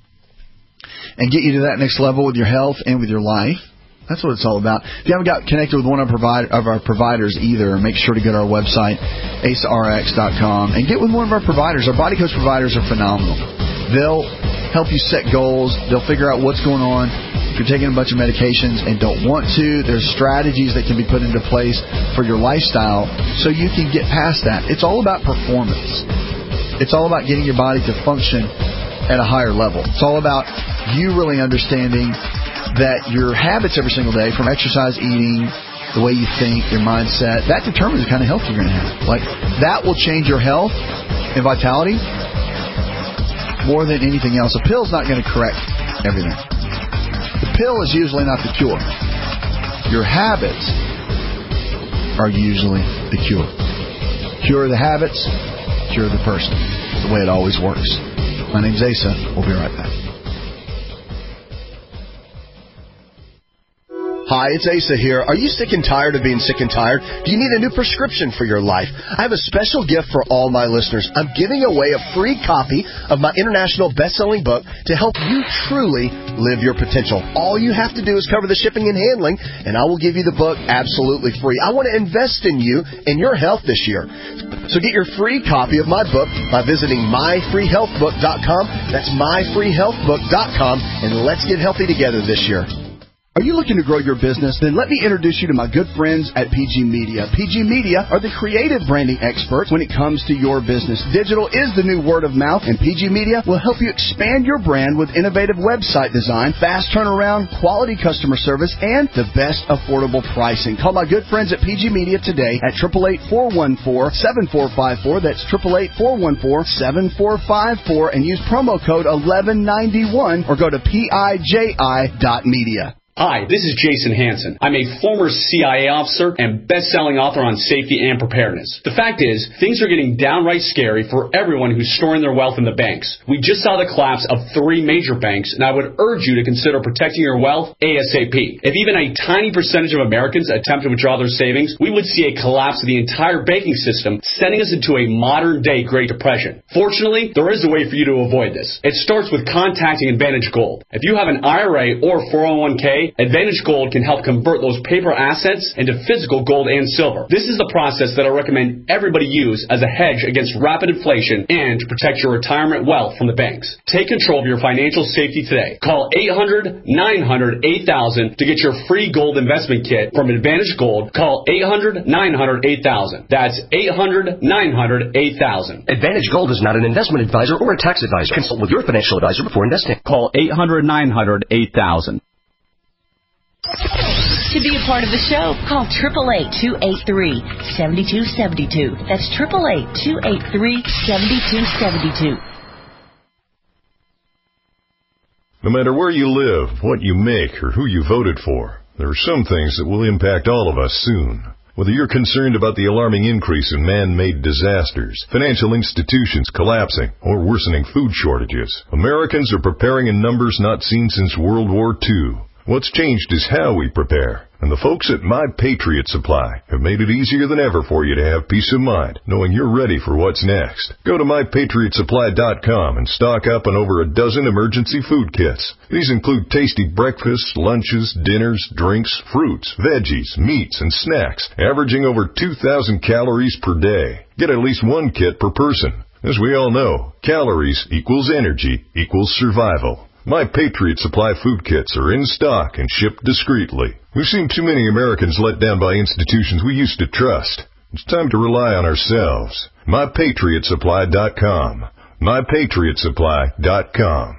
and get you to that next level with your health and with your life. That's what it's all about. If you haven't got connected with one of our, provide, of our providers either, make sure to go to our website, A S A R X dot com, and get with one of our providers. Our Body Coach providers are phenomenal. They'll help you set goals. They'll figure out what's going on. If you're taking a bunch of medications and don't want to, there's strategies that can be put into place for your lifestyle so you can get past that. It's all about performance. It's all about getting your body to function at a higher level. It's all about you really understanding that your habits every single day, from exercise, eating, the way you think, your mindset, that determines the kind of health you're going to have. Like, that will change your health and vitality more than anything else. A pill's not going to correct everything. The pill is usually not the cure. Your habits are usually the cure. Cure the habits, cure the person. It's the way it always works. My name's Asa. We'll be right back. Hi, it's Asa here. Are you sick and tired of being sick and tired? Do you need a new prescription for your life? I have a special gift for all my listeners. I'm giving away a free copy of my international best-selling book to help you truly live your potential. All you have to do is cover the shipping and handling, and I will give you the book absolutely free. I want to invest in you and your health this year. So get your free copy of my book by visiting my free health book dot com. That's my free health book dot com, and let's get healthy together this year. Are you looking to grow your business? Then let me introduce you to my good friends at P G Media. P G Media are the creative branding experts when it comes to your business. Digital is the new word of mouth, and P G Media will help you expand your brand with innovative website design, fast turnaround, quality customer service, and the best affordable pricing. Call my good friends at P G Media today at eight eight eight, four one four, seven four five four. That's eight eight eight, four one four, seven four five four, and use promo code eleven ninety-one or go to P I J I dot media. Hi, this is Jason Hansen. I'm a former C I A officer and best-selling author on safety and preparedness. The fact is, things are getting downright scary for everyone who's storing their wealth in the banks. We just saw the collapse of three major banks, and I would urge you to consider protecting your wealth ASAP. If even a tiny percentage of Americans attempt to withdraw their savings, we would see a collapse of the entire banking system, sending us into a modern-day Great Depression. Fortunately, there is a way for you to avoid this. It starts with contacting Advantage Gold. If you have an I R A or four oh one k, Advantage Gold can help convert those paper assets into physical gold and silver. This is the process that I recommend everybody use as a hedge against rapid inflation and to protect your retirement wealth from the banks. Take control of your financial safety today. Call eight hundred, nine hundred, eight thousand to get your free gold investment kit from Advantage Gold. Call eight hundred, nine hundred, eight thousand. That's eight hundred, nine hundred, eight thousand. Advantage Gold is not an investment advisor or a tax advisor. Consult with your financial advisor before investing. Call eight hundred, nine hundred, eight thousand. To be a part of the show, call eight eight eight, two eight three, seven two seven two. That's eight eight eight, two eight three, seven two seven two. No matter where you live, what you make, or who you voted for, there are some things that will impact all of us soon. Whether you're concerned about the alarming increase in man-made disasters, financial institutions collapsing, or worsening food shortages, Americans are preparing in numbers not seen since World War Two. What's changed is how we prepare, and the folks at My Patriot Supply have made it easier than ever for you to have peace of mind, knowing you're ready for what's next. Go to my patriot supply dot com and stock up on over a dozen emergency food kits. These include tasty breakfasts, lunches, dinners, drinks, fruits, veggies, meats, and snacks, averaging over two thousand calories per day. Get at least one kit per person. As we all know, calories equals energy equals survival. My Patriot Supply food kits are in stock and shipped discreetly. We've seen too many Americans let down by institutions we used to trust. It's time to rely on ourselves. my patriot supply dot com. my patriot supply dot com.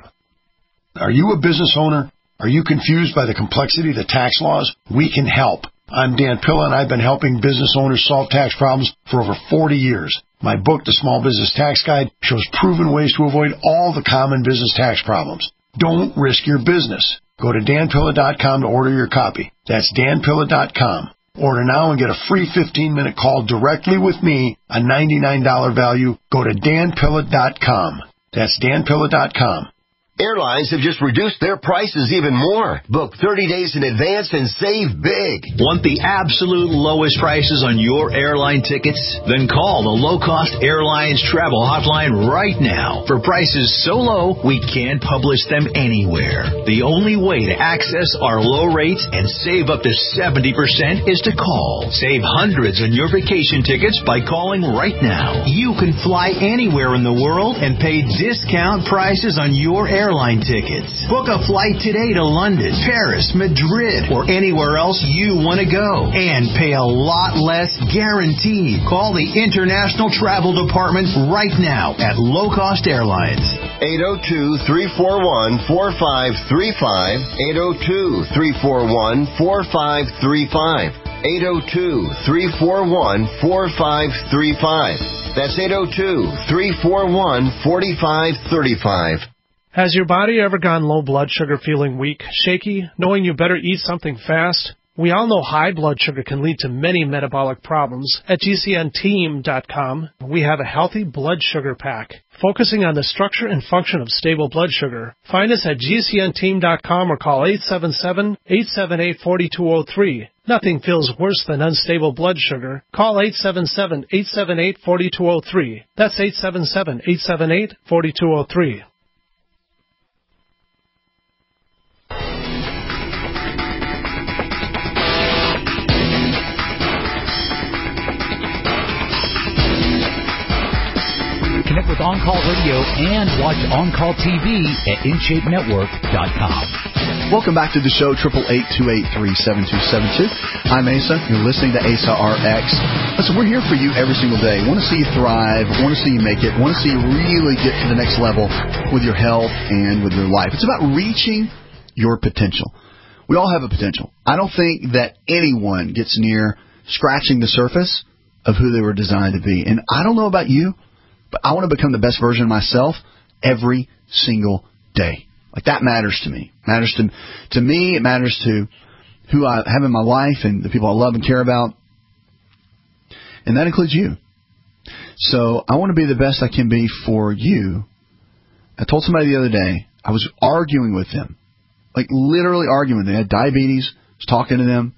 Are you a business owner? Are you confused by the complexity of the tax laws? We can help. I'm Dan Pilla, and I've been helping business owners solve tax problems for over forty years. My book, The Small Business Tax Guide, shows proven ways to avoid all the common business tax problems. Don't risk your business. Go to dan pilla dot com to order your copy. That's dan pilla dot com. Order now and get a free fifteen-minute call directly with me, a ninety-nine dollars value. Go to dan pilla dot com. That's dan pilla dot com. Airlines have just reduced their prices even more. Book thirty days in advance and save big. Want the absolute lowest prices on your airline tickets? Then call the Low Cost Airlines Travel Hotline right now. For prices so low, we can't publish them anywhere. The only way to access our low rates and save up to seventy percent is to call. Save hundreds on your vacation tickets by calling right now. You can fly anywhere in the world and pay discount prices on your airline Airline tickets. Book a flight today to London, Paris, Madrid, or anywhere else you want to go. And pay a lot less guaranteed. Call the International Travel Department right now at Low Cost Airlines. eight oh two, three four one, four five three five. eight oh two, three four one, four five three five. eight oh two, three four one, four five three five. That's eight oh two, three four one, four five three five. Has your body ever gone low blood sugar feeling weak, shaky, knowing you better eat something fast? We all know high blood sugar can lead to many metabolic problems. At G C N team dot com, we have a healthy blood sugar pack, focusing on the structure and function of stable blood sugar. Find us at G C N team dot com or call eight seven seven, eight seven eight, four two zero three. Nothing feels worse than unstable blood sugar. Call eight seven seven, eight seven eight, four two zero three. That's eight seven seven, eight seven eight, four two zero three. Connect with On-Call Radio and watch On-Call T V at in shape network dot com. Welcome back to the show, triple eight, two eight three, seven two seven two. I'm Asa. You're listening to Asa R X. Listen, we're here for you every single day. Want to see you thrive. Want to see you make it. Want to see you really get to the next level with your health and with your life. It's about reaching your potential. We all have a potential. I don't think that anyone gets near scratching the surface of who they were designed to be. And I don't know about you, but I want to become the best version of myself every single day. Like, that matters to me. It matters to to me. It matters to who I have in my life and the people I love and care about. And that includes you. So I want to be the best I can be for you. I told somebody the other day, I was arguing with them. Like, literally arguing with them. They had diabetes. I was talking to them.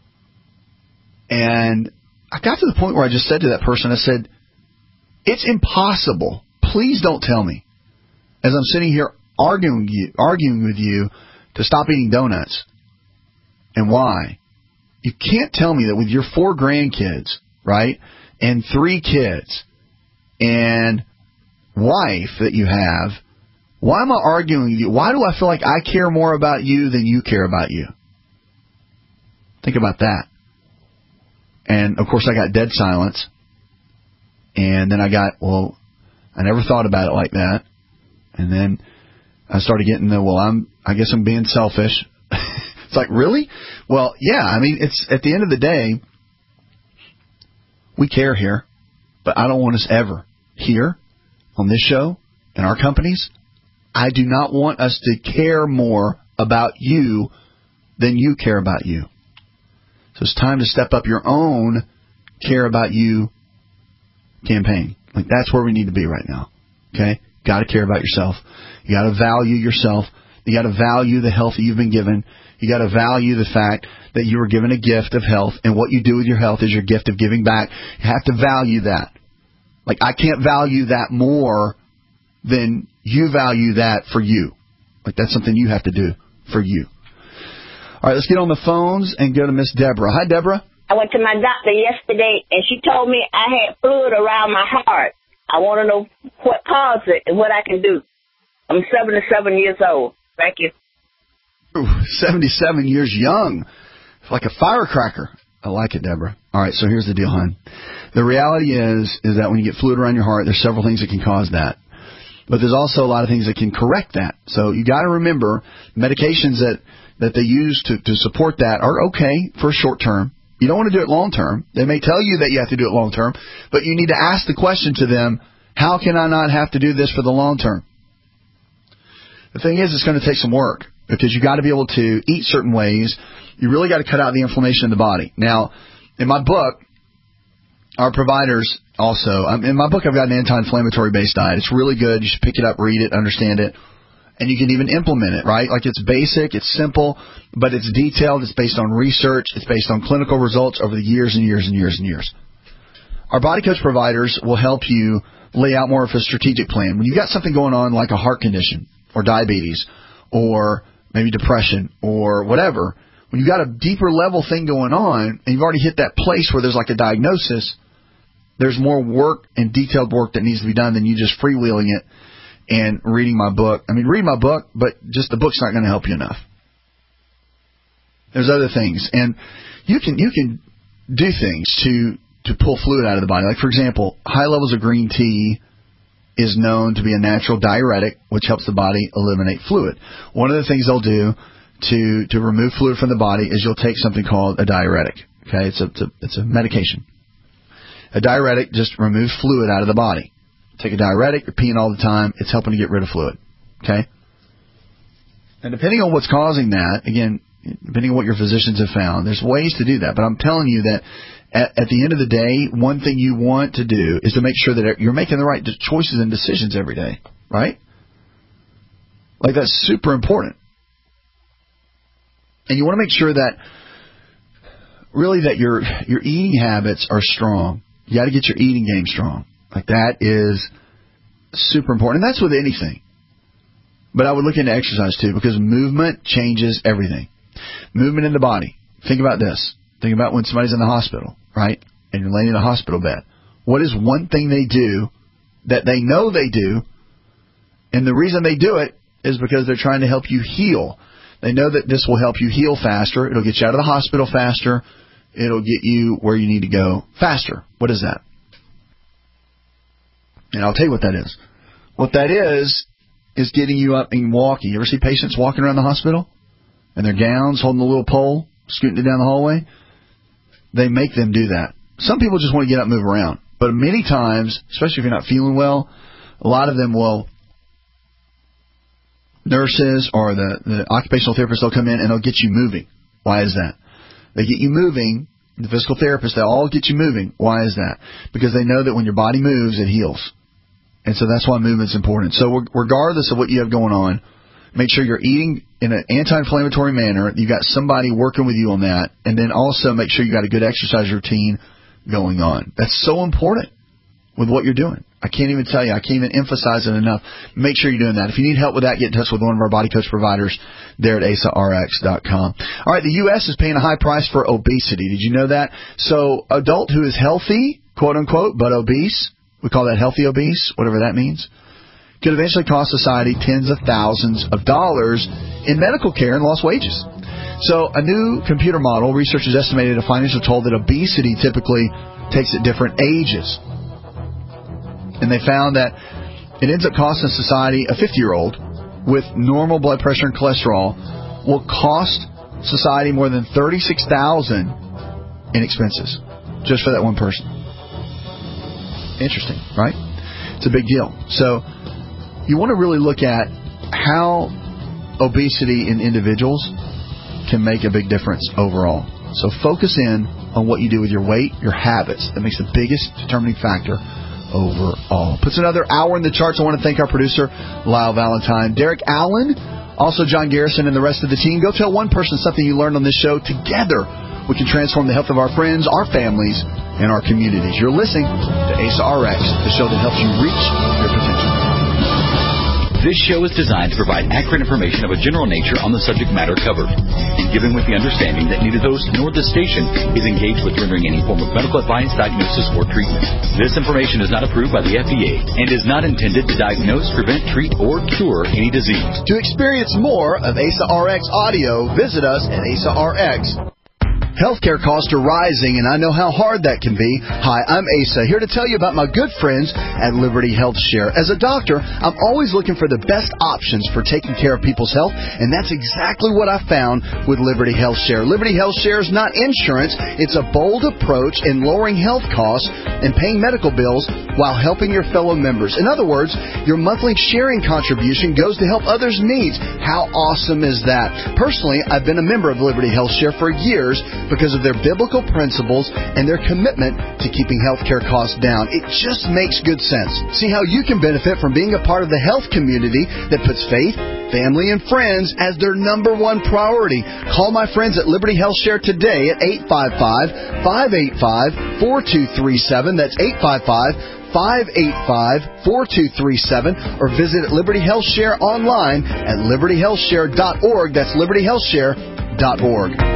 And I got to the point where I just said to that person, I said, it's impossible. Please don't tell me, as I'm sitting here arguing with you, arguing with you to stop eating donuts. And why? You can't tell me that with your four grandkids, right, and three kids and wife that you have, why am I arguing with you? Why do I feel like I care more about you than you care about you? Think about that. And, of course, I got dead silence. And then I got, well, I never thought about it like that. And then I started getting the, well, I'm, I guess I'm being selfish. It's like, really? Well, yeah, I mean, it's at the end of the day, we care here, but I don't want us ever here on this show and our companies. I do not want us to care more about you than you care about you. So it's time to step up your own care about you campaign. Like, that's where we need to be right now. Okay? Got to care about yourself. You got to value yourself. You got to value the health that you've been given. You got to value the fact that you were given a gift of health, and what you do with your health is your gift of giving back. You have to value that. Like, I can't value that more than you value that for you. Like, that's something you have to do for you. All right, let's get on the phones and go to Miss Deborah. Hi, Deborah. I went to my doctor yesterday, and she told me I had fluid around my heart. I want to know what caused it and what I can do. I'm seventy-seven years old. Thank you. Ooh, seventy-seven years young. It's like a firecracker. I like it, Deborah. All right, so here's the deal, hon. The reality is, is that when you get fluid around your heart, there's several things that can cause that. But there's also a lot of things that can correct that. So you got to remember, medications that, that they use to, to support that are okay for short term. You don't want to do it long term. They may tell you that you have to do it long term, but you need to ask the question to them, how can I not have to do this for the long term? The thing is, it's going to take some work, because you got to be able to eat certain ways. You really got to cut out the inflammation in the body. Now, in my book, our providers also, um, in my book, I've got an anti-inflammatory based diet. It's really good. You should pick it up, read it, understand it. And you can even implement it, right? Like, it's basic, it's simple, but it's detailed. It's based on research. It's based on clinical results over the years and years and years and years. Our Body Coach providers will help you lay out more of a strategic plan. When you've got something going on like a heart condition or diabetes or maybe depression or whatever, when you've got a deeper level thing going on and you've already hit that place where there's like a diagnosis, there's more work and detailed work that needs to be done than you just freewheeling it and reading my book. I mean, read my book, but just the book's not going to help you enough. There's other things. And you can you can do things to, to pull fluid out of the body. Like, for example, high levels of green tea is known to be a natural diuretic, which helps the body eliminate fluid. One of the things they'll do to to remove fluid from the body is you'll take something called a diuretic. Okay, it's a it's a, it's a medication. A diuretic just removes fluid out of the body. Take a diuretic, you're peeing all the time, it's helping to get rid of fluid. Okay? And depending on what's causing that, again, depending on what your physicians have found, there's ways to do that. But I'm telling you that at, at the end of the day, one thing you want to do is to make sure that you're making the right choices and decisions every day, right? Like, that's super important. And you want to make sure that, really, that your your eating habits are strong. You got to get your eating game strong. Like, that is super important. And that's with anything. But I would look into exercise, too, because movement changes everything. Movement in the body. Think about this. Think about when somebody's in the hospital, right? And you're laying in a hospital bed. What is one thing they do that they know they do, and the reason they do it is because they're trying to help you heal. They know that this will help you heal faster. It'll get you out of the hospital faster. It'll get you where you need to go faster. What is that? And I'll tell you what that is. What that is, is getting you up and walking. You ever see patients walking around the hospital? And their gowns, holding a little pole, scooting it down the hallway? They make them do that. Some people just want to get up and move around. But many times, especially if you're not feeling well, a lot of them will, nurses or the, the occupational therapists, they'll come in and they'll get you moving. Why is that? They get you moving. The physical therapists, they all get you moving. Why is that? Because they know that when your body moves, it heals. And so that's why movement's important. So regardless of what you have going on, make sure you're eating in an anti-inflammatory manner. You've got somebody working with you on that. And then also make sure you got a good exercise routine going on. That's so important with what you're doing. I can't even tell you. I can't even emphasize it enough. Make sure you're doing that. If you need help with that, get in touch with one of our Body Coach providers there at A S A R X dot com. All right, the U S is paying a high price for obesity. Did you know that? So adult who is healthy, quote unquote, but obese, we call that healthy obese, whatever that means, could eventually cost society tens of thousands of dollars in medical care and lost wages. So a new computer model, researchers estimated, and findings have told that obesity typically takes at different ages. And they found that it ends up costing society, a fifty-year-old with normal blood pressure and cholesterol will cost society more than thirty-six thousand dollars in expenses just for that one person. Interesting, right? It's a big deal. So you want to really look at how obesity in individuals can make a big difference overall. So focus in on what you do with your weight, your habits. That makes the biggest determining factor overall. Puts another hour in the charts. I want to thank our producer, Lyle Valentine, Derek Allen, also John Garrison, and the rest of the team. Go tell one person something you learned on this show. Together, we can transform the health of our friends, our families, and our communities. You're listening to A S A R X, the show that helps you reach your potential. This show is designed to provide accurate information of a general nature on the subject matter covered, and given with the understanding that neither the host nor the station is engaged with rendering any form of medical advice, diagnosis, or treatment. This information is not approved by the F D A and is not intended to diagnose, prevent, treat, or cure any disease. To experience more of A S A R X audio, visit us at A S A R X. Healthcare costs are rising, and I know how hard that can be. Hi, I'm Asa, here to tell you about my good friends at Liberty Health Share. As a doctor, I'm always looking for the best options for taking care of people's health, and that's exactly what I found with Liberty Health Share. Liberty Health Share is not insurance. It's a bold approach in lowering health costs and paying medical bills while helping your fellow members. In other words, your monthly sharing contribution goes to help others' needs. How awesome is that? Personally, I've been a member of Liberty Health Share for years because of their biblical principles and their commitment to keeping healthcare costs down. It just makes good sense. See how you can benefit from being a part of the health community that puts faith, family, and friends as their number one priority. Call my friends at Liberty Health Share today at eight five five, five eight five, four two three seven. That's eight five five, five eight five, four two three seven, or visit Liberty Health Share online at liberty health share dot org. That's liberty health share dot org.